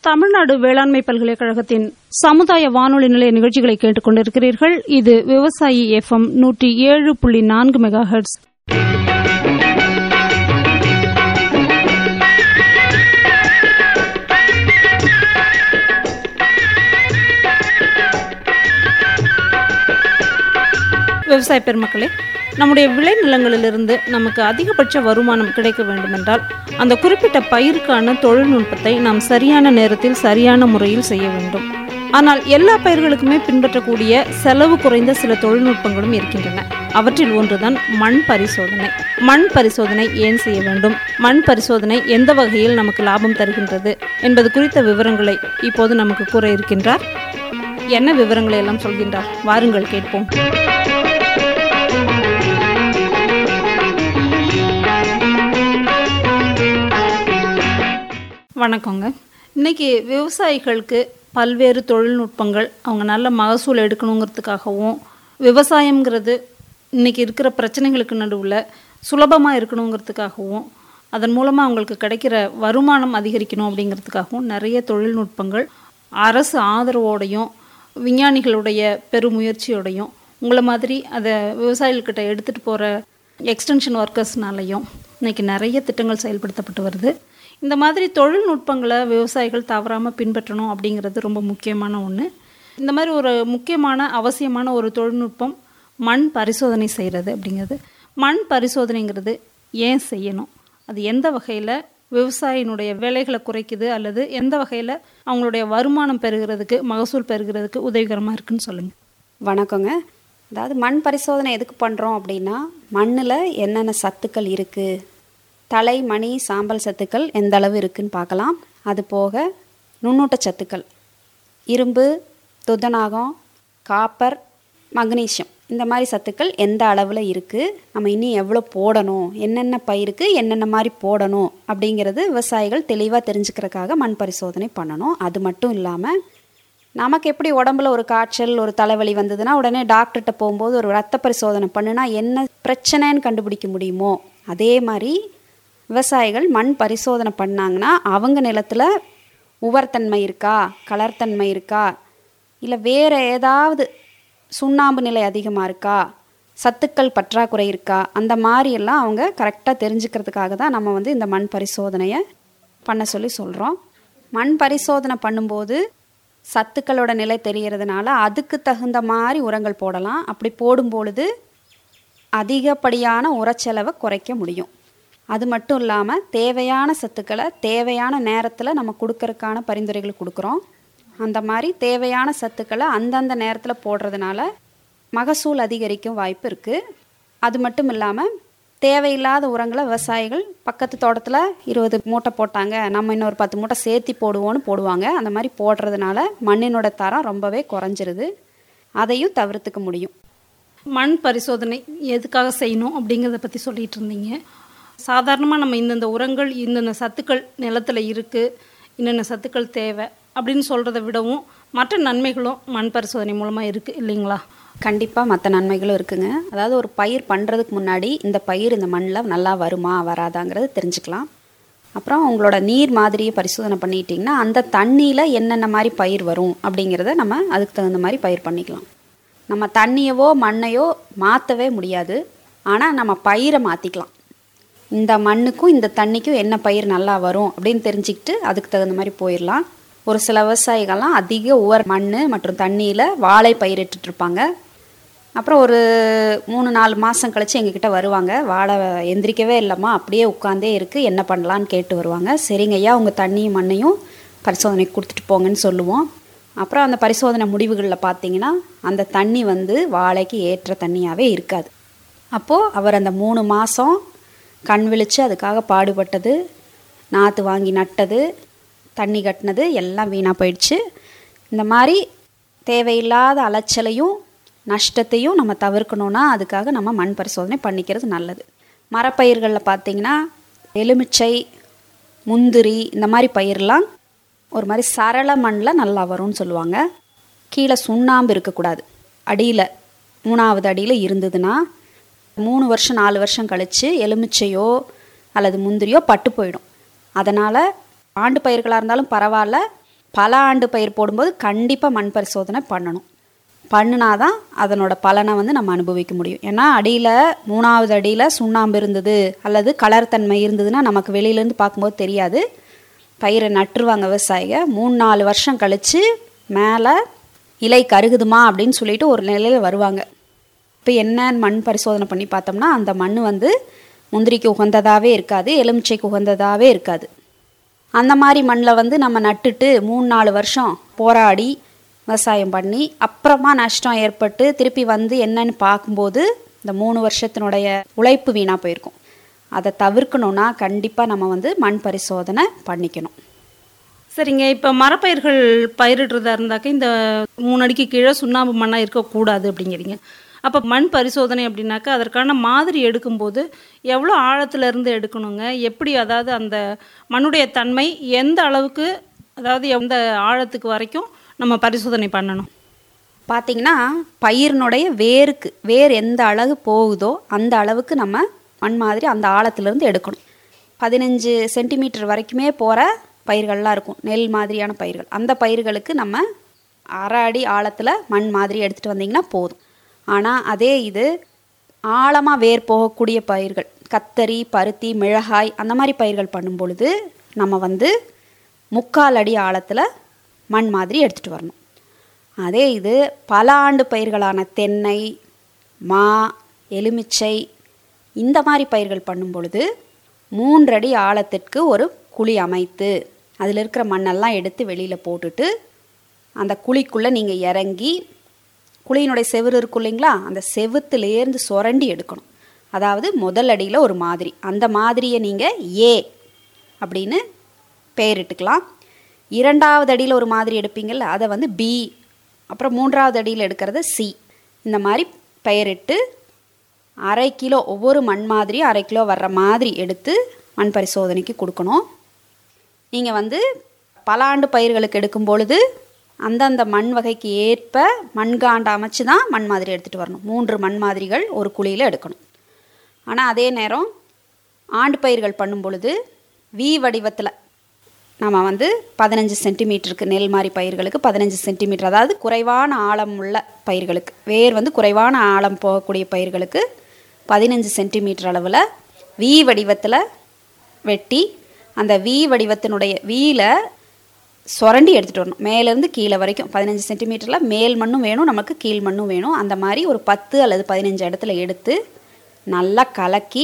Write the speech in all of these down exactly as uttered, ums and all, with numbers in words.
தமிழ்நாடு வேளாண்மை பல்கலைக்கழகத்தின் சமுதாய வானொலி நிலைய நிகழ்ச்சிகளை கேட்டுக் கொண்டிருக்கிறீர்கள். இது விவசாயி எஃப் எம் நூற்றி ஏழு புள்ளி நான்கு மெகா ஹெர்ட்ஸ். விவசாய பெருமக்களே, நம்முடைய விளைநிலங்களிலிருந்து நமக்கு அதிகபட்ச வருமானம் கிடைக்க வேண்டுமென்றால் அந்த குறிப்பிட்ட பயிருக்கான தொழில்நுட்பத்தை நாம் சரியான நேரத்தில் சரியான முறையில் செய்ய வேண்டும். ஆனால் எல்லா பயிர்களுக்குமே பின்பற்றக்கூடிய செலவு குறைந்த சில தொழில்நுட்பங்களும் இருக்கின்றன. அவற்றில் ஒன்றுதான் மண் பரிசோதனை. மண் பரிசோதனை ஏன் செய்ய வேண்டும், மண் பரிசோதனை எந்த வகையில் நமக்கு லாபம் தருகின்றது என்பது குறித்த விவரங்களை இப்போது நமக்கு கூற இருக்கின்றார். என்ன விவரங்களை எல்லாம் சொல்கின்றார், வாருங்கள் கேட்போம். வணக்கங்க. இன்றைக்கி விவசாயிகளுக்கு பல்வேறு தொழில்நுட்பங்கள், அவங்க நல்ல மகசூல் எடுக்கணுங்கிறதுக்காகவும், விவசாயங்கிறது இன்றைக்கி இருக்கிற பிரச்சனைகளுக்கு நடுவில் சுலபமாக இருக்கணுங்கிறதுக்காகவும், அதன் மூலமாக அவங்களுக்கு கிடைக்கிற வருமானம் அதிகரிக்கணும் அப்படிங்கிறதுக்காகவும் நிறைய தொழில்நுட்பங்கள் அரசு ஆதரவோடையும் விஞ்ஞானிகளுடைய பெருமுயற்சியோடையும் உங்களை மாதிரி அதை விவசாயிகள்கிட்ட எடுத்துகிட்டு போகிற எக்ஸ்டென்ஷன் ஒர்க்கர்ஸ்னாலையும் இன்றைக்கி நிறைய திட்டங்கள் செயல்படுத்தப்பட்டு வருது. இந்த மாதிரி தொழில்நுட்பங்களை விவசாயிகள் தவறாமல் பின்பற்றணும் அப்படிங்கிறது ரொம்ப முக்கியமான ஒன்று. இந்த மாதிரி ஒரு முக்கியமான அவசியமான ஒரு தொழில்நுட்பம் மண் பரிசோதனை செய்கிறது அப்படிங்கிறது. மண் பரிசோதனைங்கிறது ஏன் செய்யணும், அது எந்த வகையில் விவசாயினுடைய வேலைகளை குறைக்குது அல்லது எந்த வகையில் அவங்களுடைய வருமானம் பெறுகிறதுக்கு, மகசூல் பெறுகிறதுக்கு உதவிகரமாக இருக்குன்னு சொல்லுங்கள். வணக்கங்க. அதாவது மண் பரிசோதனை எதுக்கு பண்ணுறோம் அப்படின்னா, மண்ணில் என்னென்ன சத்துக்கள் இருக்குது, தலை, மணி, சாம்பல் சத்துக்கள் எந்த அளவு இருக்குதுன்னு பார்க்கலாம். அது போக நுண்ணூட்ட சத்துக்கள், இரும்பு, துத்தநாகம், காப்பர், மக்னீசியம், இந்த மாதிரி சத்துக்கள் எந்த அளவில் இருக்குது, நம்ம இன்னும் எவ்வளோ போடணும், என்னென்ன பயிருக்கு என்னென்ன மாதிரி போடணும் அப்படிங்கிறது விவசாயிகள் தெளிவாக தெரிஞ்சுக்கிறதுக்காக மண் பரிசோதனை பண்ணணும். அது மட்டும் இல்லாமல் நமக்கு எப்படி உடம்புல ஒரு காய்ச்சல், ஒரு தலைவலி வந்ததுன்னா உடனே டாக்டர்கிட்ட போகும்போது ஒரு ரத்த பரிசோதனை பண்ணுனா என்ன பிரச்சனைன்னு கண்டுபிடிக்க முடியுமோ, அதே மாதிரி விவசாயிகள் மண் பரிசோதனை பண்ணாங்கன்னா அவங்க நிலத்தில் உவர்த்தன்மை இருக்கா, கலர்த்தன்மை இருக்கா, இல்லை வேறு ஏதாவது சுண்ணாம்பு நிலை அதிகமாக இருக்கா, சத்துக்கள் பற்றாக்குறை இருக்கா, அந்த மாதிரியெல்லாம் அவங்க கரெக்டாக தெரிஞ்சுக்கிறதுக்காக தான் நம்ம வந்து இந்த மண் பரிசோதனையை பண்ண சொல்லி சொல்கிறோம். மண் பரிசோதனை பண்ணும்போது சத்துக்களோட நிலை தெரிகிறதுனால அதுக்கு தகுந்த மாதிரி உரங்கள் போடலாம். அப்படி போடும்பொழுது அதிகப்படியான உரச்செலவை குறைக்க முடியும். அது மட்டும் இல்லாமல் தேவையான சத்துக்களை தேவையான நேரத்தில் நம்ம கொடுக்கறதுக்கான பரிந்துரைகள் கொடுக்குறோம். அந்த மாதிரி தேவையான சத்துக்களை அந்தந்த நேரத்தில் போடுறதுனால மகசூல் அதிகரிக்கும் வாய்ப்பு இருக்குது. அது மட்டும் இல்லாமல் தேவையில்லாத உரங்களை விவசாயிகள் பக்கத்து தோட்டத்தில் இருபது மூட்டை போட்டாங்க, நம்ம இன்னொரு பத்து மூட்டை சேர்த்தி போடுவோன்னு போடுவாங்க. அந்த மாதிரி போடுறதுனால மண்ணினோட தரம் ரொம்பவே குறைஞ்சிருது. அதையும் தவிர்த்துக்க முடியும். மண் பரிசோதனை எதுக்காக செய்யணும் அப்படிங்கிறத பற்றி சொல்லிகிட்டு இருந்தீங்க. சாதாரணமாக நம்ம இந்தந்த உரங்கள், இந்தந்த சத்துக்கள் நிலத்தில் இருக்குது, இன்னென்ன சத்துக்கள் தேவை அப்படின்னு சொல்கிறத விடவும் மற்ற நன்மைகளும் மண் பரிசோதனை மூலமாக இருக்குது இல்லைங்களா? கண்டிப்பாக மற்ற நன்மைகளும் இருக்குங்க. அதாவது ஒரு பயிர் பண்ணுறதுக்கு முன்னாடி இந்த பயிர் இந்த மண்ணில் நல்லா வருமா வராதாங்கிறது தெரிஞ்சுக்கலாம். அப்புறம் உங்களோட நீர் மாதிரியை பரிசோதனை பண்ணிட்டிங்கன்னா அந்த தண்ணியில் என்னென்ன மாதிரி பயிர் வரும் அப்படிங்கிறத நம்ம அதுக்கு தகுந்த மாதிரி பயிர் பண்ணிக்கலாம். நம்ம தண்ணியவோ மண்ணையோ மாற்றவே முடியாது, ஆனால் நம்ம பயிரை மாற்றிக்கலாம். இந்த மண்ணுக்கும் இந்த தண்ணிக்கும் என்ன பயிர் நல்லா வரும் அப்படின்னு தெரிஞ்சுக்கிட்டு அதுக்கு தகுந்த மாதிரி போயிடலாம். ஒரு சில விவசாயிகள்லாம் அதிக உவர் மண் மற்றும் தண்ணியில் வாழை பயிரிட்டுருப்பாங்க. அப்புறம் ஒரு மூணு நாலு மாதம் கழித்து எங்ககிட்ட வருவாங்க. வாழை எந்திரிக்கவே இல்லைம்மா, அப்படியே உட்காந்தே இருக்குது, என்ன பண்ணலான்னு கேட்டு வருவாங்க. சரிங்க ஐயா, உங்கள் தண்ணியும் மண்ணையும் பரிசோதனைக்கு கொடுத்துட்டு போங்கன்னு சொல்லுவோம். அப்புறம் அந்த பரிசோதனை முடிவுகளில் பார்த்தீங்கன்னா அந்த தண்ணி வந்து வாழைக்கு ஏற்ற தண்ணியாகவே இருக்காது. அப்போது அவர் அந்த மூணு மாதம் கண் விழித்து அதுக்காக பாடுபட்டது, நாற்று வாங்கி நட்டது, தண்ணி கட்டினது எல்லாம் வீணாக போயிடுச்சு. இந்த மாதிரி தேவையில்லாத அலைச்சலையும் நஷ்டத்தையும் நம்ம தவிர்க்கணுன்னா அதுக்காக நம்ம மண் பரிசோதனை பண்ணிக்கிறது நல்லது. மரப்பயிர்களில் பார்த்திங்கன்னா எலுமிச்சை, முந்திரி, இந்த மாதிரி பயிரெலாம் ஒரு மாதிரி சரள மண்ணில் நல்லா வரும்னு சொல்லுவாங்க. கீழே சுண்ணாம்பு இருக்கக்கூடாது. அடியில் மூணாவது அடியில் இருந்ததுன்னா மூணு வருஷம் நாலு வருஷம் கழித்து எலுமிச்சையோ அல்லது முந்திரியோ பட்டு போயிடும். அதனால் ஆண்டு பயிர்களாக இருந்தாலும் பரவாயில்ல, பல ஆண்டு பயிர் போடும்போது கண்டிப்பாக மண் பரிசோதனை பண்ணணும். பண்ணினா தான் அதனோட பலனை வந்து நம்ம அனுபவிக்க முடியும். ஏன்னா அடியில் மூணாவது அடியில் சுண்ணாம்பு இருந்தது அல்லது கலர் தன்மை இருந்ததுன்னா நமக்கு வெளியிலேருந்து பார்க்கும்போது தெரியாது. பயிரை நட்டுருவாங்க விவசாயிக, மூணு நாலு வருஷம் கழித்து மேலே இலை கருகுதுமா அப்படின்னு சொல்லிட்டு ஒரு நிலையில் வருவாங்க. இப்போ என்னன்னு மண் பரிசோதனை பண்ணி பார்த்தோம்னா அந்த மண் வந்து முந்திரிக்கு உகந்ததாகவே இருக்காது, எலுமிச்சைக்கு உகந்ததாகவே இருக்காது. அந்த மாதிரி மண்ணில் வந்து நம்ம நட்டுட்டு மூணு நாலு வருஷம் போராடி விவசாயம் பண்ணி அப்புறமா நஷ்டம் ஏற்பட்டு திருப்பி வந்து என்னன்னு பார்க்கும்போது இந்த மூணு வருஷத்தினுடைய உழைப்பு வீணாக போயிருக்கும். அதை தவிர்க்கணுன்னா கண்டிப்பாக நம்ம வந்து மண் பரிசோதனை பண்ணிக்கணும். சரிங்க, இப்போ மரப்பயிர்கள் பயிரிடுறதா இருந்தாக்க இந்த மூணு அடிக்கு கீழே சுண்ணாம்பு மண்ணாக இருக்கக்கூடாது அப்படிங்கிறீங்க. அப்போ மண் பரிசோதனை அப்படின்னாக்கா அதற்கான மாதிரி எடுக்கும்போது எவ்வளோ ஆழத்துலேருந்து எடுக்கணுங்க? எப்படி, அதாவது அந்த மண்ணுடைய தன்மை எந்த அளவுக்கு, அதாவது எந்த ஆழத்துக்கு வரைக்கும் நம்ம பரிசோதனை பண்ணணும்? பார்த்திங்கன்னா பயிரினுடைய வேருக்கு வேர் எந்த அளவு போகுதோ அந்த அளவுக்கு நம்ம மண் மாதிரி அந்த ஆழத்துலேருந்து எடுக்கணும். பதினஞ்சு சென்டிமீட்டர் வரைக்குமே போகிற பயிர்கள்லாம் இருக்கும், நெல் மாதிரியான பயிர்கள். அந்த பயிர்களுக்கு நம்ம அரை அடி ஆழத்தில் மண் மாதிரி எடுத்துகிட்டு வந்திங்கன்னா போதும். ஆனால் அதே இது ஆழமாக வேர் போகக்கூடிய பயிர்கள், கத்தரி, பருத்தி, மிளகாய் அந்த மாதிரி பயிர்கள் பண்ணும் பொழுது நம்ம வந்து முக்கால் அடி ஆழத்தில் மண் மாதிரி எடுத்துகிட்டு வரணும். அதே இது பல ஆண்டு பயிர்களான தென்னை, மா, எலுமிச்சை இந்த மாதிரி பயிர்கள் பண்ணும் பொழுது மூன்றடி ஆழத்திற்கு ஒரு குழி அமைத்து அதில் இருக்கிற மண்ணெல்லாம் எடுத்து வெளியில் போட்டுட்டு அந்த குழிக்குள்ளே நீங்கள் இறங்கி, குழியினுடைய செவுறு இருக்கும் இல்லைங்களா, அந்த செவுத்துலேருந்து சுரண்டி எடுக்கணும். அதாவது முதல் அடியில் ஒரு மாதிரி, அந்த மாதிரியை நீங்கள் ஏ அப்படின்னு பெயரிட்டுக்கலாம். இரண்டாவது அடியில் ஒரு மாதிரி எடுப்பீங்கள்ல, அதை வந்து பி, அப்புறம் மூன்றாவது அடியில் எடுக்கிறத சி, இந்த மாதிரி பெயரிட்டு அரை கிலோ ஒவ்வொரு மண் மாதிரியும் அரை கிலோ வர்ற மாதிரி எடுத்து மண் பரிசோதனைக்கு கொடுக்கணும். நீங்கள் வந்து பல ஆண்டு பயிர்களுக்கு எடுக்கும் பொழுது அந்தந்த மண் வகைக்கு ஏற்ப மண்காண்டை அமைச்சு தான் மண் மாதிரி எடுத்துகிட்டு வரணும். மூன்று மண் மாதிரிகள் ஒரு குழியில் எடுக்கணும். ஆனால் அதே நேரம் ஆண்டு பயிர்கள் பண்ணும் பொழுது வி வடிவத்தில் நம்ம வந்து பதினஞ்சு சென்டிமீட்டருக்கு நெல் மாதிரி பயிர்களுக்கு பதினஞ்சு சென்டிமீட்டர், அதாவது குறைவான ஆழம் உள்ள பயிர்களுக்கு, வேர் வந்து குறைவான ஆழம் போகக்கூடிய பயிர்களுக்கு பதினஞ்சு சென்டிமீட்டர் அளவில் வி வடிவத்தில் வெட்டி அந்த வி வடிவத்தினுடைய வீல சுரண்டி எடுத்துகிட்டு வரணும். மேலேருந்து கீழே வரைக்கும் பதினஞ்சு சென்டிமீட்டரில் மேல் மண்ணும் வேணும், நமக்கு கீழ் மண்ணும் வேணும். அந்த மாதிரி ஒரு பத்து அல்லது பதினஞ்சு இடத்துல எடுத்து நல்லா கலக்கி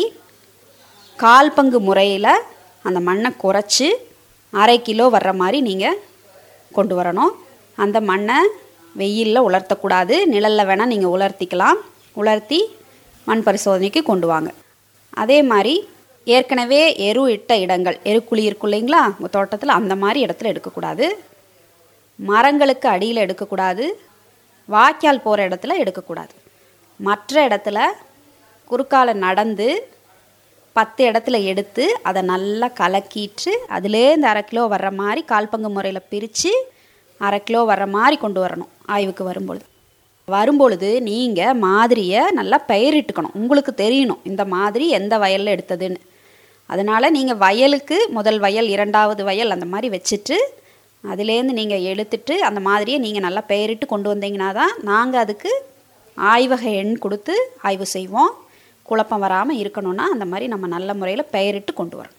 கால் பங்கு முறையில் அந்த மண்ணை குறைச்சி அரை கிலோ வர்ற மாதிரி நீங்கள் கொண்டு வரணும். அந்த மண்ணை வெயிலில் உலர்த்தக்கூடாது, நிழலில் வேணால் நீங்கள் உலர்த்திக்கலாம். உலர்த்தி மண் பரிசோதனைக்கு கொண்டு வாங்க. அதே மாதிரி ஏற்கனவே எரு இட்ட இடங்கள், எருக்குழி இருக்கும் இல்லைங்களா உங்கள் தோட்டத்தில், அந்த மாதிரி இடத்துல எடுக்கக்கூடாது. மரங்களுக்கு அடியில் எடுக்கக்கூடாது, வாய்க்கால் போகிற இடத்துல எடுக்கக்கூடாது. மற்ற இடத்துல குறுக்கால நடந்து பத்து இடத்துல எடுத்து அதை நல்லா கலக்கிட்டு அதுலேருந்து அரை கிலோ வர்ற மாதிரி கால் பங்கு முறையில் பிரித்து அரை கிலோ வர்ற மாதிரி கொண்டு வரணும். ஆய்வுக்கு வரும்பொழுது வரும்பொழுது நீங்கள் மாதிரியை நல்லா பெயரிட்டுக்கணும். உங்களுக்கு தெரியணும் இந்த மாதிரி எந்த வயலில் எடுத்ததுன்னு. அதனால் நீங்கள் வயலுக்கு முதல் வயல், இரண்டாவது வயல் அந்த மாதிரி வச்சுட்டு அதுலேருந்து நீங்கள் எடுத்துட்டு அந்த மாதிரியை நீங்கள் நல்லா பெயரிட்டு கொண்டு வந்தீங்கன்னா தான் நாங்கள் அதுக்கு ஆய்வக எண் கொடுத்து ஆய்வு செய்வோம். குழப்பம் வராமல் இருக்கணும்னா அந்த மாதிரி நம்ம நல்ல முறையில் பெயரிட்டு கொண்டு வரணும்.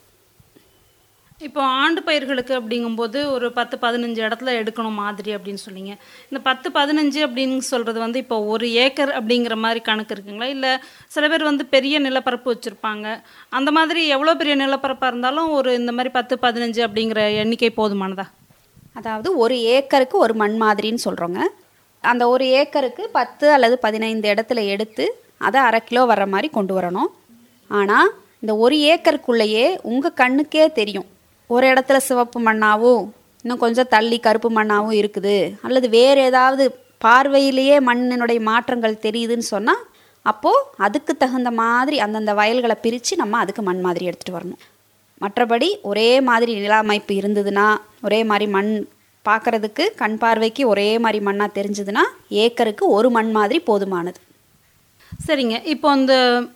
இப்போ ஆண்டு பயிர்களுக்கு அப்படிங்கும்போது ஒரு பத்து பதினஞ்சு இடத்துல எடுக்கணும் மாதிரி அப்படின்னு சொன்னீங்க. இந்த பத்து பதினஞ்சு அப்படின்னு சொல்கிறது வந்து இப்போ ஒரு ஏக்கர் அப்படிங்கிற மாதிரி கணக்கு இருக்குங்களா? இல்லை சில பேர் வந்து பெரிய நிலப்பரப்பு வச்சுருப்பாங்க, அந்த மாதிரி எவ்வளோ பெரிய நிலப்பரப்பாக இருந்தாலும் ஒரு இந்த மாதிரி பத்து பதினஞ்சு அப்படிங்கிற எண்ணிக்கை போதுமானதா? அதாவது ஒரு ஏக்கருக்கு ஒரு மண் மாதிரின்னு சொல்கிறோங்க. அந்த ஒரு ஏக்கருக்கு பத்து அல்லது பதினைந்து இடத்துல எடுத்து அதை அரை கிலோ வர்ற மாதிரி கொண்டு வரணும். ஆனால் இந்த ஒரு ஏக்கருக்குள்ளேயே உங்கள் கண்ணுக்கே தெரியும் ஒரு இடத்துல சிவப்பு மண்ணாகவும் இன்னும் கொஞ்சம் தள்ளி கருப்பு மண்ணாகவும் இருக்குது, அல்லது வேறு ஏதாவது பார்வையிலேயே மண்ணினுடைய மாற்றங்கள் தெரியுதுன்னு சொன்னால் அப்போது அதுக்கு தகுந்த மாதிரி அந்தந்த வயல்களை பிரித்து நம்ம அதுக்கு மண் மாதிரி எடுத்துகிட்டு வரணும். மற்றபடி ஒரே மாதிரி நில அமைப்பு இருந்ததுன்னா, ஒரே மாதிரி மண் பார்க்குறதுக்கு கண் பார்வைக்கு ஒரே மாதிரி மண்ணாக தெரிஞ்சதுன்னா ஏக்கருக்கு ஒரு மண் மாதிரி போதுமானது. சரிங்க. இப்போ அந்த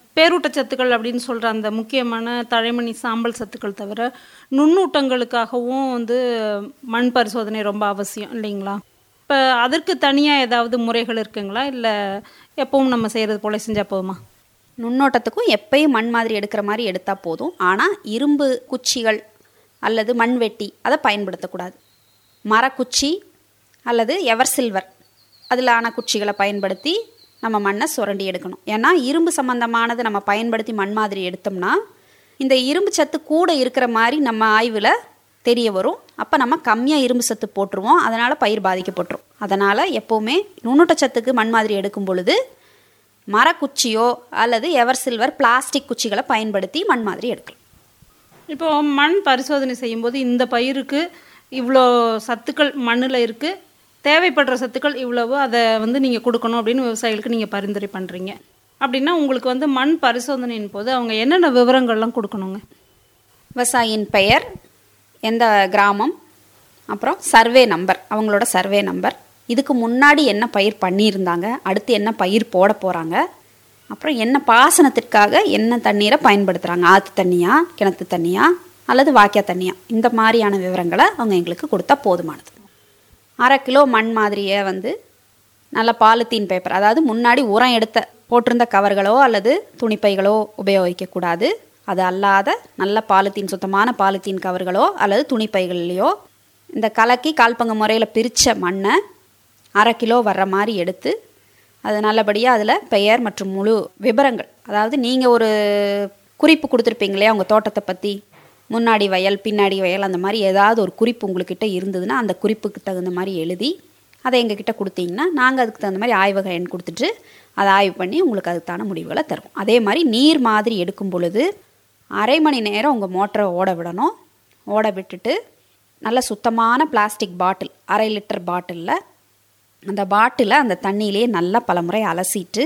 பேரூட்டச்சத்துக்கள் அப்படின்னு சொல்கிற அந்த முக்கியமான தழைமணி சாம்பல் சத்துக்கள் தவிர நுண்ணூட்டங்களுக்காகவும் வந்து மண் பரிசோதனை ரொம்ப அவசியம் இல்லைங்களா? இப்போ அதற்கு தனியாக ஏதாவது முறைகள் இருக்குங்களா, இல்லை எப்பவும் நம்ம செய்கிறது போல செஞ்சால் போதுமா? நுண்ணோட்டத்துக்கும் எப்பயும் மண் மாதிரி எடுக்கிற மாதிரி எடுத்தால் போதும். ஆனால் இரும்பு குச்சிகள் அல்லது மண்வெட்டி அதை பயன்படுத்தக்கூடாது. மரக்குச்சி அல்லது எவர் சில்வர் அதில் ஆன குச்சிகளை பயன்படுத்தி நம்ம மண்ணை சுரண்டி எடுக்கணும். ஏன்னா இரும்பு சம்மந்தமானது நம்ம பயன்படுத்தி மண் மாதிரி எடுத்தோம்னா இந்த இரும்பு சத்து கூட இருக்கிற மாதிரி நம்ம ஆய்வில் தெரிய வரும். அப்போ நம்ம கம்மியாக இரும்பு சத்து போட்டுருவோம், அதனால் பயிர் பாதிக்கப்பட்டுரும். அதனால் எப்போவுமே நுண்ணூட்டச்சத்துக்கு மண் மாதிரி எடுக்கும் பொழுது மரக்குச்சியோ அல்லது எவர் சில்வர் பிளாஸ்டிக் குச்சிகளை பயன்படுத்தி மண் மாதிரி எடுக்கலாம். இப்போது மண் பரிசோதனை செய்யும்போது இந்த பயிருக்கு இவ்வளோ சத்துக்கள் மண்ணில் இருக்குது, தேவைப்படுற சத்துக்கள் இவ்வளவு, அதை வந்து நீங்கள் கொடுக்கணும் அப்படின்னு விவசாயிகளுக்கு நீங்கள் பரிந்துரை பண்ணுறீங்க அப்படின்னா உங்களுக்கு வந்து மண் பரிசோதனையின் போது அவங்க என்னென்ன விவரங்கள்லாம் கொடுக்கணுங்க? விவசாயியின் பெயர், எந்த கிராமம், அப்புறம் சர்வே நம்பர், அவங்களோட சர்வே நம்பர், இதுக்கு முன்னாடி என்ன பயிர் பண்ணியிருந்தாங்க, அடுத்து என்ன பயிர் போட போகிறாங்க, அப்புறம் என்ன பாசனத்திற்காக என்ன தண்ணீரை பயன்படுத்துகிறாங்க, ஆற்று தண்ணியா கிணத்து தண்ணியா அல்லது வாய்க்கா தண்ணியா, இந்த மாதிரியான விவரங்களை அவங்க எங்களுக்கு கொடுத்தா போதுமானது. அரை கிலோ மண் மாதிரியை வந்து நல்ல பாலித்தீன் பேப்பர், அதாவது முன்னாடி உரம் எடுத்த போட்டிருந்த கவர்களோ அல்லது துணிப்பைகளோ உபயோகிக்கக்கூடாது. அது அல்லாத நல்ல பாலித்தீன், சுத்தமான பாலித்தீன் கவர்களோ அல்லது துணிப்பைகள்லையோ இந்த கலக்கி கால்பங்கு முறையில் பிரித்த மண்ணை அரை கிலோ வர்ற மாதிரி எடுத்து அது நல்லபடியாக அதில் பெயர் மற்றும் முழு விபரங்கள், அதாவது நீங்கள் ஒரு குறிப்பு கொடுத்துருப்பீங்களே உங்கள் தோட்டத்தை பற்றி, முன்னாடி வயல் பின்னாடி வயல் அந்த மாதிரி ஏதாவது ஒரு குறிப்பு உங்கள்கிட்ட இருந்ததுன்னா அந்த குறிப்புக்கு தகுந்த மாதிரி எழுதி அதை எங்ககிட்ட கொடுத்தீங்கன்னா நாங்கள் அதுக்கு தகுந்த மாதிரி ஆய்வக எண் கொடுத்துட்டு அதை ஆய்வு பண்ணி உங்களுக்கு அதுக்கான முடிவுகளை தருவோம். அதே மாதிரி நீர் மாதிரி எடுக்கும் பொழுது அரை மணி நேரம் உங்கள் மோட்டரை ஓட விடணும். ஓட விட்டுட்டு நல்ல சுத்தமான பிளாஸ்டிக் பாட்டில், அரை லிட்டர் பாட்டிலில் அந்த பாட்டிலை அந்த தண்ணியிலே நல்லா பலமுறை அலசிட்டு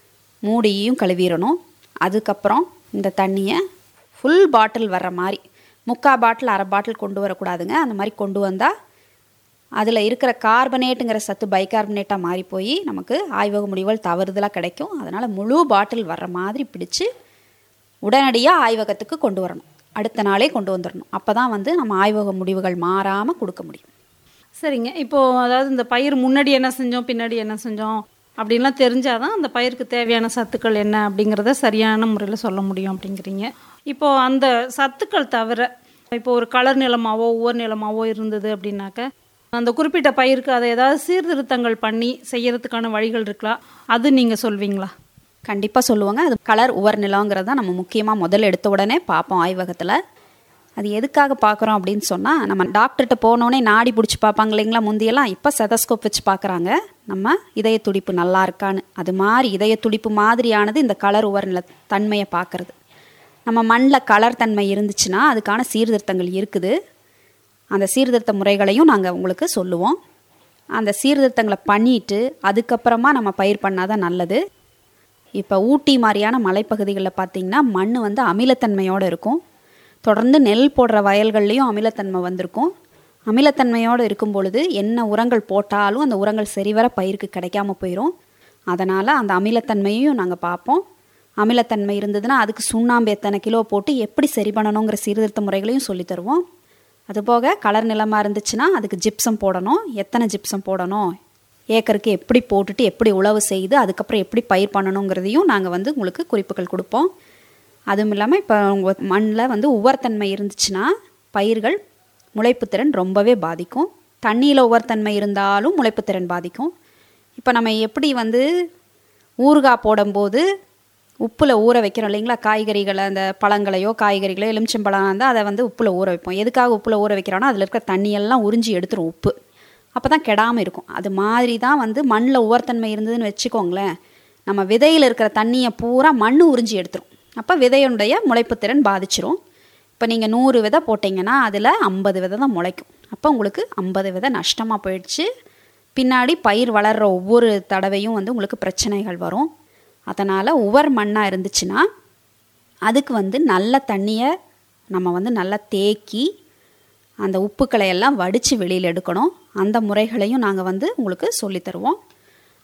மூடியும் கழுவிடணும். அதுக்கப்புறம் இந்த தண்ணியை ஃபுல் பாட்டில் வர்ற மாதிரி, முக்கால் பாட்டில் அரை பாட்டில் கொண்டு வரக்கூடாதுங்க. அந்த மாதிரி கொண்டு வந்தால் அதில் இருக்கிற கார்பனேட்டுங்கிற சத்து பைகார்பனேட்டாக மாறி போய் நமக்கு ஆய்வக முடிவுகள் தவறுதலாக கிடைக்கும். அதனால் முழு பாட்டில் வர்ற மாதிரி பிடிச்சு உடனடியாக ஆய்வகத்துக்கு கொண்டு வரணும். அடுத்த நாளே கொண்டு வந்துடணும். அப்போ தான் வந்து நம்ம ஆய்வக முடிவுகள் மாறாமல் கொடுக்க முடியும். சரிங்க. இப்போது அதாவது இந்த பயிர் முன்னாடி என்ன செஞ்சோம் பின்னாடி என்ன செஞ்சோம் அப்படின்லாம் தெரிஞ்சால் தான் அந்த பயிருக்கு தேவையான சத்துக்கள் என்ன அப்படிங்கிறத சரியான முறையில் சொல்ல முடியும் அப்படிங்கிறீங்க. இப்போது அந்த சத்துக்கள் தவிர இப்போ ஒரு கலர் நிலமாவோ ஒவ்வொரு நிலமாவோ இருந்தது அப்படின்னாக்க அந்த குறிப்பிட்ட பயிருக்கு அதை ஏதாவது சீர்திருத்தங்கள் பண்ணி செய்யறதுக்கான வழிகள் இருக்கலாம், அது நீங்கள் சொல்வீங்களா? கண்டிப்பாக சொல்லுவாங்க. அது கலர் உவர் நிலங்கிறது தான் நம்ம முக்கியமாக முதல் எடுத்த உடனே பார்ப்போம் ஆய்வகத்தில். அது எதுக்காக பார்க்குறோம் அப்படின்னு சொன்னால், நம்ம டாக்டர்கிட்ட போனோடனே நாடி பிடிச்சி பார்ப்பாங்க இல்லைங்களா முந்தியெல்லாம், இப்போ செதஸ்கோப் வச்சு பார்க்குறாங்க நம்ம இதய துடிப்பு நல்லா இருக்கான்னு. அது மாதிரி இதய துடிப்பு மாதிரியானது இந்த கலர் உவர் நில தன்மையை பார்க்குறது. நம்ம மண்ணில் கலர் தன்மை இருந்துச்சுன்னா அதுக்கான சீர்திருத்தங்கள் இருக்குது. அந்த சீர்திருத்த முறைகளையும் நாங்கள் உங்களுக்கு சொல்லுவோம். அந்த சீர்திருத்தங்களை பண்ணிவிட்டு அதுக்கப்புறமா நம்ம பயிர் பண்ணால் தான் நல்லது. இப்போ ஊட்டி மாதிரியான மலைப்பகுதிகளில் பார்த்திங்கன்னா மண் வந்து அமிலத்தன்மையோடு இருக்கும். தொடர்ந்து நெல் போடுற வயல்கள்லேயும் அமிலத்தன்மை வந்திருக்கும். அமிலத்தன்மையோடு இருக்கும் பொழுது என்ன உரங்கள் போட்டாலும் அந்த உரங்கள் சரிவர பயிருக்கு கிடைக்காம போயிடும். அதனால் அந்த அமிலத்தன்மையையும் நாங்கள் பார்ப்போம். அமிலத்தன்மை இருந்ததுன்னா அதுக்கு சுண்ணாம்பு எத்தனை கிலோ போட்டு எப்படி சரி பண்ணணுங்கிற சீர்திருத்த முறைகளையும் சொல்லித்தருவோம். அதுபோக கலர் நிலமாக இருந்துச்சுன்னா அதுக்கு ஜிப்சம் போடணும், எத்தனை ஜிப்சம் போடணும், ஏக்கருக்கு எப்படி போட்டுட்டு எப்படி உழவு செய்து அதுக்கப்புறம் எப்படி பயிர் பண்ணணுங்கிறதையும் நாங்கள் வந்து உங்களுக்கு குறிப்புகள் கொடுப்போம். அதுவும் இல்லாமல் இப்போ உங்கள் மண்ணில் வந்து உவர்த்தன்மை இருந்துச்சுன்னா பயிர்கள் முளைப்புத்திறன் ரொம்பவே பாதிக்கும். தண்ணியில் உவர்த்தன்மை இருந்தாலும் முளைப்புத்திறன் பாதிக்கும். இப்போ நம்ம எப்படி வந்து ஊறுகாய் போடும்போது உப்பில் ஊற வைக்கிறோம் இல்லைங்களா, காய்கறிகளை அந்த பழங்களையோ காய்கறிகளையோ எலுமிச்சம்பழம் இருந்தால் அதை வந்து உப்பில் ஊற வைப்போம். எதுக்காக உப்பில் ஊற வைக்கிறோன்னா அதில் இருக்கிற தண்ணியெல்லாம் உறிஞ்சி எடுத்துரும் உப்பு, அப்போ தான் கெடாமல் இருக்கும். அது மாதிரி தான் வந்து மண்ணில் உவர்த்தன்மை இருந்ததுன்னு வச்சுக்கோங்களேன், நம்ம விதையில் இருக்கிற தண்ணியை பூரா மண் உறிஞ்சி எடுத்துரும். அப்போ விதையுடைய முளைப்புத்திறன் பாதிச்சிரும். இப்போ நீங்கள் நூறு விதை போட்டிங்கன்னா அதில் ஐம்பது விதை தான் முளைக்கும். அப்போ உங்களுக்கு ஐம்பது விதை நஷ்டமாக போயிடுச்சு. பின்னாடி பயிர் வளர்கிற ஒவ்வொரு தடவையும் வந்து உங்களுக்கு பிரச்சனைகள் வரும். அதனால் உவர் மண்ணாக இருந்துச்சுன்னா அதுக்கு வந்து நல்ல தண்ணியை நம்ம வந்து நல்லா தேக்கி அந்த உப்புக்களை எல்லாம் வடித்து வெளியில் எடுக்கணும். அந்த முறைகளையும் நாங்கள் வந்து உங்களுக்கு சொல்லித்தருவோம்.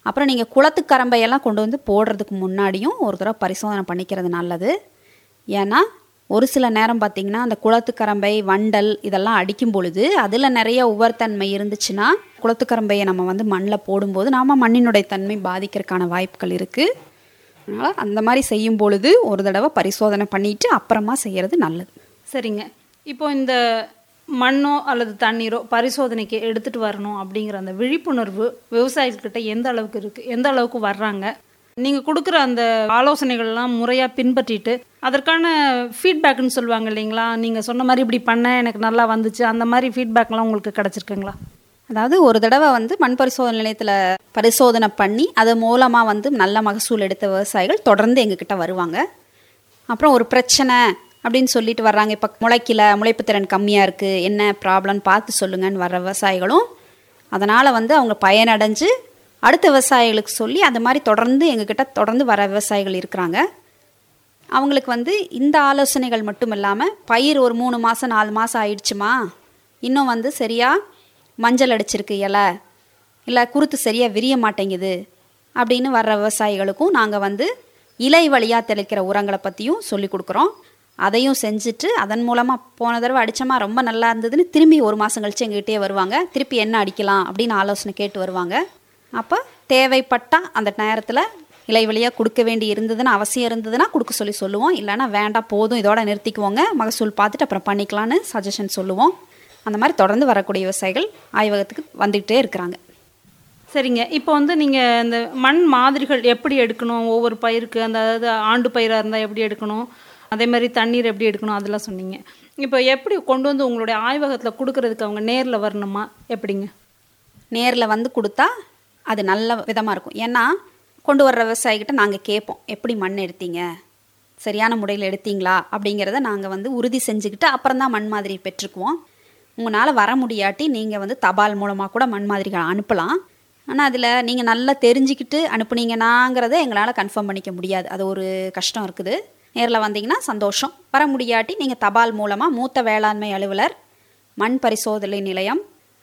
அப்புறம் நீங்கள் குளத்துக்கரம்பையெல்லாம் கொண்டு வந்து போடுறதுக்கு முன்னாடியும் ஒரு தடவை பரிசோதனை பண்ணிக்கிறது நல்லது. ஏன்னா ஒரு சில நேரம் பார்த்திங்கன்னா அந்த குளத்துக்கரம்பை வண்டல் இதெல்லாம் அடிக்கும் பொழுது அதில் நிறைய உவர்த்தன்மை இருந்துச்சுன்னா குளத்துக்கரம்பையை நம்ம வந்து மண்ணில் போடும்போது நாம் மண்ணினுடைய தன்மை பாதிக்கிறதுக்கான வாய்ப்புகள் இருக்குது. அதனால் அந்த மாதிரி செய்யும் பொழுது ஒரு தடவை பரிசோதனை பண்ணிவிட்டு அப்புறமா செய்கிறது நல்லது. சரிங்க. இப்போ இந்த மண்ணோ அல்லது தண்ணீரோ பரிசோதனைக்கு எடுத்துகிட்டு வரணும் அப்படிங்கிற அந்த விழிப்புணர்வு விவசாயிகள்கிட்ட எந்த அளவுக்கு இருக்குது, எந்த அளவுக்கு வர்றாங்க? நீங்கள் கொடுக்குற அந்த ஆலோசனைகள்லாம் முறையாக பின்பற்றிட்டு அதற்கான ஃபீட்பேக்குன்னு சொல்லுவாங்க இல்லைங்களா, நீங்கள் சொன்ன மாதிரி இப்படி பண்ண எனக்கு நல்லா வந்துச்சு, அந்த மாதிரி ஃபீட்பேக்லாம் உங்களுக்கு கிடச்சிருக்குங்களா? அதாவது ஒரு தடவை வந்து மண் பரிசோதனை நிலையத்தில் பரிசோதனை பண்ணி அது மூலமாக வந்து நல்ல மகசூல் எடுத்த விவசாயிகள் தொடர்ந்து எங்ககிட்ட வருவாங்க. அப்புறம் ஒரு பிரச்சனை அப்படின்னு சொல்லிட்டு வர்றாங்க, இப்போ முளைக்கல, முளைப்பு திறன் கம்மியாக இருக்குது, என்ன ப்ராப்ளம்னு பார்த்து சொல்லுங்கன்னு வர்ற விவசாயிகளும் அதனால் வந்து அவங்க பயனடைஞ்சு அடுத்த விவசாயிகளுக்கு சொல்லி அந்த மாதிரி தொடர்ந்து எங்ககிட்ட தொடர்ந்து வர விவசாயிகள் இருக்கிறாங்க. அவங்களுக்கு வந்து இந்த ஆலோசனைகள் மட்டும் இல்லாமல் பயிர் ஒரு மூணு மாதம் நாலு மாதம் ஆயிடுச்சுமா, இன்னும் வந்து சரியாக மஞ்சள் அடிச்சிருக்கு இலை, இல்லை குருத்து சரியாக விரிய மாட்டேங்குது அப்படின்னு வர்ற விவசாயிகளுக்கும் நாங்கள் வந்து இலை வழியாக தெளிக்கிற உரங்களை பற்றியும் சொல்லி கொடுக்குறோம். அதையும் செஞ்சுட்டு அதன் மூலமாக போன தடவை அடித்தோமா ரொம்ப நல்லா இருந்ததுன்னு திரும்பி ஒரு மாதம் கழித்து எங்ககிட்டே வருவாங்க, திருப்பி என்ன அடிக்கலாம் அப்படின்னு ஆலோசனை கேட்டு வருவாங்க. அப்போ தேவைப்பட்டால் அந்த நேரத்தில் இலை வழியாக கொடுக்க வேண்டி இருந்ததுன்னா அவசியம் இருந்ததுன்னா கொடுக்க சொல்லி சொல்லுவோம், இல்லைன்னா வேண்டாம் போதும் இதோட நிறுத்திக்குவோங்க, மகசூல் பார்த்துட்டு அப்புறம் பண்ணிக்கலான்னு சஜஷன் சொல்லுவோம். அந்த மாதிரி தொடர்ந்து வரக்கூடிய விவசாயிகள் ஆய்வகத்துக்கு வந்துக்கிட்டே இருக்கிறாங்க. சரிங்க. இப்போ வந்து நீங்கள் இந்த மண் மாதிரிகள் எப்படி எடுக்கணும், ஒவ்வொரு பயிருக்கு அந்த அதாவது ஆண்டு பயிராக இருந்தால் எப்படி எடுக்கணும், அதே மாதிரி தண்ணீர் எப்படி எடுக்கணும் அதெல்லாம் சொன்னீங்க. இப்போ எப்படி கொண்டு வந்து உங்களுடைய ஆய்வகத்தில் கொடுக்கறதுக்கு அவங்க நேரில் வரணுமா எப்படிங்க? நேரில் வந்து கொடுத்தா அது நல்ல விதமாக இருக்கும். ஏன்னா கொண்டு வர்ற விவசாயிகிட்ட நாங்கள் கேட்போம், எப்படி மண் எடுத்தீங்க, சரியான முறையில் எடுத்தீங்களா அப்படிங்கிறத நாங்கள் வந்து உறுதி செஞ்சுக்கிட்டு அப்புறம் தான் மண் மாதிரி பெற்றுக்குவோம். உங்களால் வர முடியாட்டி நீங்கள் வந்து தபால் மூலமாக கூட மண் மாதிரிகள் அனுப்பலாம். ஆனால் அதில் நீங்கள் நல்லா தெரிஞ்சுக்கிட்டு அனுப்புனீங்கன்னாங்கிறத எங்களால் கன்ஃபார்ம் பண்ணிக்க முடியாது, அது ஒரு கஷ்டம் இருக்குது. நேரில் வந்தீங்கன்னா சந்தோஷம். வர முடியாட்டி நீங்கள் தபால் மூலமாக மூத்த வேளாண்மை அலுவலர், மண் பரிசோதனை நிலையம்,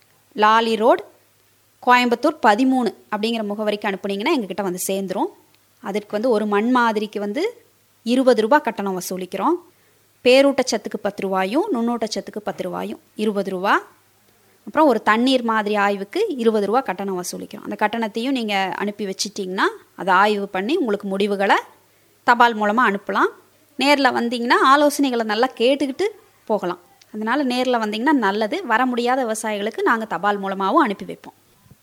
லாலி ரோடு, கோயம்புத்தூர் பதிமூணு அப்படிங்கிற முகவரிக்கு அனுப்புனீங்கன்னா எங்ககிட்ட வந்து சேர்ந்துடும். அதற்கு வந்து ஒரு மண் மாதிரிக்கு வந்து இருபது ரூபா கட்டணம் வசூலிக்கிறோம். பேரூட்டச்சத்துக்கு பத்து ரூபாயும் நுண்ணூட்டச்சத்துக்கு பத்து ரூபாயும் இருபது ரூபா. அப்புறம் ஒரு தண்ணீர் மாதிரி ஆய்வுக்கு இருபது ரூபா கட்டணம் வசூலிக்கிறோம். அந்த கட்டணத்தையும் நீங்கள் அனுப்பி வச்சிட்டிங்கன்னா அதை ஆய்வு பண்ணி உங்களுக்கு முடிவுகளை தபால் மூலமாக அனுப்பலாம். நேரில் வந்தீங்கன்னா ஆலோசனைகளை நல்லா கேட்டுக்கிட்டு போகலாம். அதனால் நேரில் வந்தீங்கன்னா நல்லது. வர முடியாத விவசாயிகளுக்கு நாங்கள் தபால் மூலமாகவும் அனுப்பி வைப்போம்.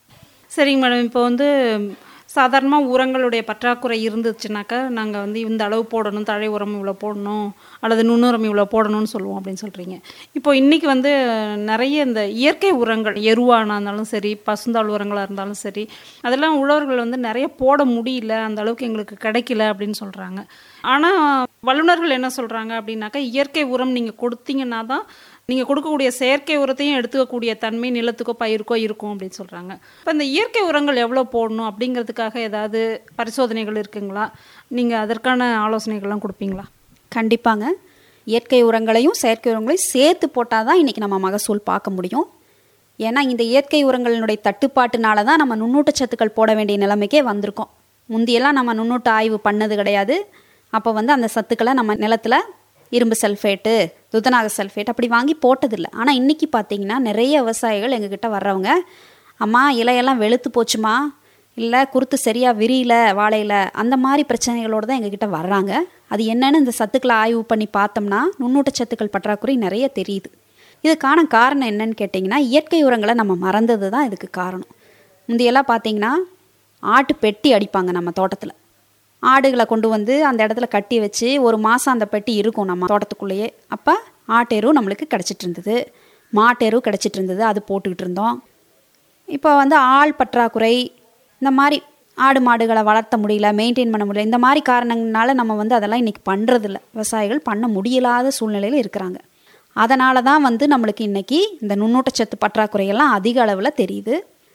சரிங்க மேடம். இப்போ வந்து சாதாரணமாக உரங்களுடைய பற்றாக்குறை இருந்துச்சுனாக்கா நாங்கள் வந்து இந்த அளவு போடணும், தழை உரம் இவ்வளோ போடணும் அல்லது நுண்ணுரம் இவ்வளோ போடணும்னு சொல்லுவோம் அப்படின்னு சொல்கிறீங்க. இப்போ இன்றைக்கி வந்து நிறைய இந்த இயற்கை உரங்கள் எருவானா இருந்தாலும் சரி, பசுந்தாள் உரங்களாக இருந்தாலும் சரி, அதெல்லாம் உழவர்கள் வந்து நிறைய போட முடியல, அந்த அளவுக்கு எங்களுக்கு கிடைக்கல அப்படின்னு சொல்கிறாங்க. ஆனால் வல்லுநர்கள் என்ன சொல்கிறாங்க அப்படின்னாக்கா, இயற்கை உரம் நீங்கள் கொடுத்தீங்கன்னா தான் நீங்கள் கொடுக்கக்கூடிய செயற்கை உரத்தையும் எடுத்துக்கக்கூடிய தன்மை நிலத்துக்கோ பயிருக்கோ இருக்கும் அப்படின்னு சொல்கிறாங்க. இப்போ இந்த இயற்கை உரங்கள் எவ்வளோ போடணும் அப்படிங்கிறதுக்காக ஏதாவது பரிசோதனைகள் இருக்குங்களா? நீங்கள் அதற்கான ஆலோசனைகள்லாம் கொடுப்பீங்களா? கண்டிப்பாங்க. இயற்கை உரங்களையும் செயற்கை உரங்களையும் சேர்த்து போட்டால் தான் இன்றைக்கி நம்ம மகசூல் பார்க்க முடியும். ஏன்னா இந்த இயற்கை உரங்களினுடைய தட்டுப்பாட்டுனால தான் நம்ம நுண்ணூட்டச்சத்துக்கள் போட வேண்டிய நிலைமைக்கே வந்திருக்கோம். முந்தியெல்லாம் நம்ம நுண்ணூட்ட ஆய்வு பண்ணது கிடையாது. அப்போ வந்து அந்த சத்துக்களை நம்ம நிலத்தில் இரும்பு சல்ஃபேட்டு, துத்தநாக சல்ஃபேட் அப்படி வாங்கி போட்டதில்லை. ஆனால் இன்றைக்கி பார்த்திங்கன்னா நிறைய விவசாயிகள் எங்ககிட்ட வர்றவங்க, அம்மா இலையெல்லாம் வெளுத்து போச்சுமா, இல்லை குருத்து சரியாக விரியல வாழையில், அந்த மாதிரி பிரச்சனைகளோடு தான் எங்ககிட்ட வர்றாங்க. அது என்னென்னு இந்த சத்துக்களை ஆய்வு பண்ணி பார்த்தோம்னா நுண்ணூட்டச்சத்துக்கள் பற்றாக்குறை நிறைய தெரியுது. இதுக்கான காரணம் என்னன்னு கேட்டிங்கன்னா, இயற்கை உரங்களை நம்ம மறந்தது தான் இதுக்கு காரணம். முந்தையெல்லாம் பார்த்திங்கன்னா ஆட்டு பெட்டி அடிப்பாங்க நம்ம தோட்டத்தில். ஆடுகளை கொண்டு வந்து அந்த இடத்துல கட்டி வச்சு ஒரு மாதம் அந்த பெட்டி இருக்கும் நம்ம தோட்டத்துக்குள்ளேயே. அப்போ ஆட்டெரு நம்மளுக்கு கிடச்சிட்டு இருந்தது, மாட்டெரு கிடச்சிட்டு இருந்தது, அது போட்டுக்கிட்டு இருந்தோம். இப்போ வந்து ஆள் பற்றாக்குறை, இந்த மாதிரி ஆடு மாடுகளை வளர்த்த முடியல, மெயின்டைன் பண்ண முடியல, இந்த மாதிரி காரணங்களால நம்ம வந்து அதெல்லாம் இன்றைக்கி பண்ணுறதில்ல. விவசாயிகள் பண்ண முடியலாத சூழ்நிலையில் இருக்கிறாங்க. அதனால தான் வந்து நம்மளுக்கு இன்றைக்கி இந்த நுண்ணூட்டச்சத்து பற்றாக்குறையெல்லாம் அதிக அளவில் தெரியுது.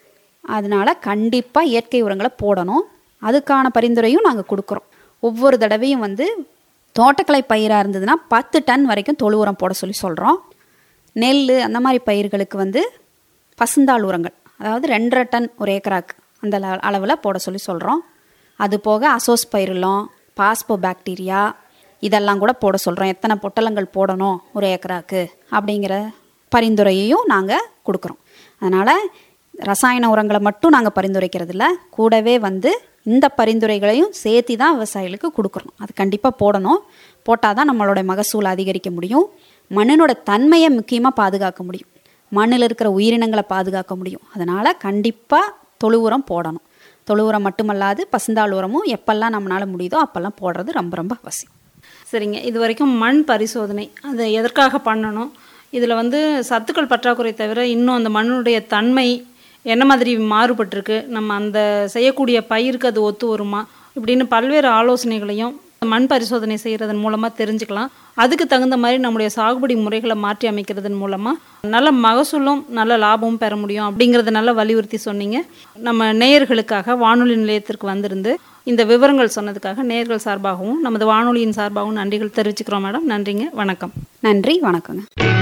அதனால் கண்டிப்பாக இயற்கை உரங்களை போடணும். அதுக்கான பரிந்துரையும் நாங்கள் கொடுக்குறோம். ஒவ்வொரு தடவையும் வந்து தோட்டக்கலை பயிராக இருந்ததுன்னா பத்து டன் வரைக்கும் தொழு உரம் போட சொல்லி சொல்கிறோம். நெல் அந்த மாதிரி பயிர்களுக்கு வந்து பசுந்தாள் உரங்கள், அதாவது ரெண்டரை டன் ஒரு ஏக்கராக்கு அந்த அளவில் போட சொல்லி சொல்கிறோம். அது போக அசோஸ்பைரிலம், பாஸ்போ பாக்டீரியா இதெல்லாம் கூட போட சொல்கிறோம். எத்தனை பொட்டலங்கள் போடணும் ஒரு ஏக்கராக்கு அப்படிங்கிற பரிந்துரையையும் நாங்கள் கொடுக்குறோம். அதனால் ரசாயன உரங்களை மட்டும் நாங்கள் பரிந்துரைக்கிறதில்ல, கூடவே வந்து இந்த பரிந்துரைகளையும் சேர்த்து தான் விவசாயிகளுக்கு கொடுக்குறோம். அது கண்டிப்பாக போடணும். போட்டால் தான் நம்மளோட மகசூல் அதிகரிக்க முடியும். மண்ணினோட தன்மையை முக்கியமாக பாதுகாக்க முடியும். மண்ணில் இருக்கிற உயிரினங்களை பாதுகாக்க முடியும். அதனால் கண்டிப்பாக தொழு உரம் போடணும். தொழு உரம் மட்டுமல்லாது பசுந்தாள் உரமும் எப்பெல்லாம் நம்மளால் முடியுதோ அப்போல்லாம் போடுறது ரொம்ப ரொம்ப அவசியம். சரிங்க, இது வரைக்கும் மண் பரிசோதனை அதை எதற்காக பண்ணணும், இதில் வந்து சத்துக்கள் பற்றாக்குறை தவிர இன்னும் அந்த மண்ணுடைய தன்மை என்ன மாதிரி மாறுபட்டிருக்கு, நம்ம அந்த செய்யக்கூடிய பயிருக்கு அது ஒத்து வருமா இப்படின்னு பல்வேறு ஆலோசனைகளையும் மண் பரிசோதனை செய்கிறதன் மூலமாக தெரிஞ்சுக்கலாம். அதுக்கு தகுந்த மாதிரி நம்முடைய சாகுபடி முறைகளை மாற்றி அமைக்கிறதன் மூலமாக நல்ல மகசூலும் நல்ல லாபமும் பெற முடியும் அப்படிங்கிறத நல்லா வலியுறுத்தி சொன்னீங்க. நம்ம நேயர்களுக்காக வானொலி நிலையத்திற்கு வந்திருந்து இந்த விவரங்கள் சொன்னதுக்காக நேயர்கள் சார்பாகவும் நமது வானொலியின் சார்பாகவும் நன்றிகள் தெரிவிச்சுக்கிறோம் மேடம். நன்றிங்க, வணக்கம். நன்றி, வணக்கங்க.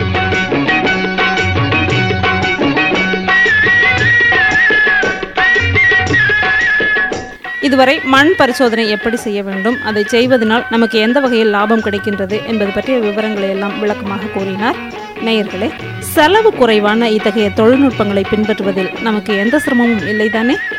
இதுவரை மண் பரிசோதனை எப்படி செய்ய வேண்டும், அதை செய்வதனால் நமக்கு எந்த வகையில் லாபம் கிடைக்கின்றது என்பது பற்றிய விவரங்களை எல்லாம் விளக்கமாக கூறினார். நேயர்களே, செலவு குறைவான இத்தகைய தொழில்நுட்பங்களை பின்பற்றுவதில் நமக்கு எந்த சிரமமும் இல்லைதானே?